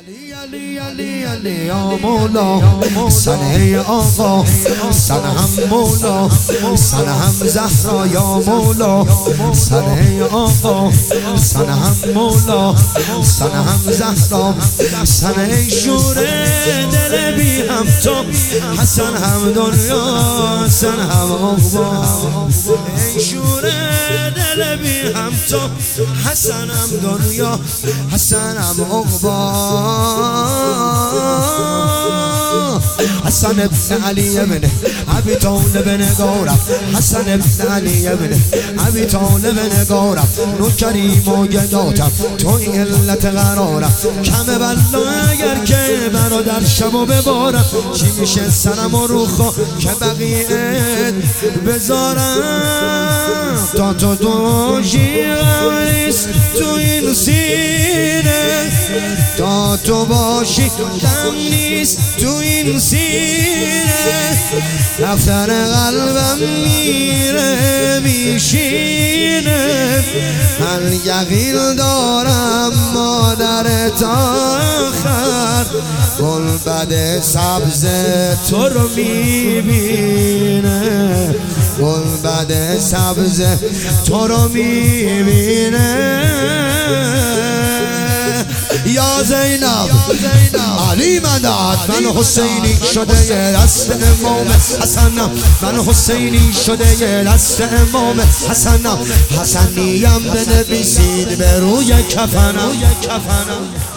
علی علی علی علی یا مولا سنه آقا سنه هم مولا سنه هم زهرا یا مولا سنه آقا سنه هم مولا سنه هم زهرا سنه شور دل بی هم تو حسن هم دنیا حسن هم عقبا ای شور دل بی هم تو حسن هم دنیا حسن هم عقبا حسن ابن علي بن ابي طالب بن غورة حسن ابن علي بن ابي طالب بن غورة نو کریم و گداتم تو علت قرارم کم بلا اگر که برادر شبو ببارم چی میشه سرم و روخو که بقیه بذارم تا تو دوشیست تو این سینه تا تو باشی دم نیست تو این سینه دفتر قلبم میره میشینه من یقین دارم مادرت آخر گلبد سبز تو رو میبینه گلبد سبز تو رو میبینه یا زینب علی مدد من حسینی شده یه دست امام حسنم من حسینی شده یه دست امام حسنم حسنیم بنویسید به روی کفنم